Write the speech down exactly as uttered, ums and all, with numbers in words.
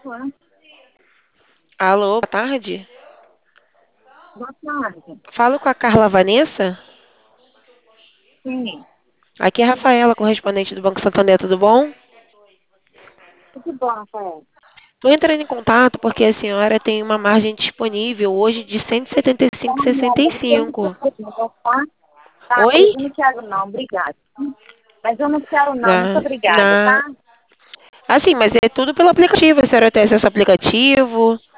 Olá, Alô, boa tarde. boa tarde. Falo com a Carla Vanessa. Sim, Aqui é a Rafaela, correspondente do Banco Santander, tudo bom? tudo bom, Rafael? Estou entrando em contato porque a senhora tem uma margem disponível hoje de cento e setenta e cinco vírgula sessenta e Eu não cinco. quero, tá? Tá, Oi? eu não quero não, obrigada. Mas eu não quero não, muito Na, obrigada, na... tá? Assim, mas é tudo pelo aplicativo. A senhora tem acesso ao aplicativo?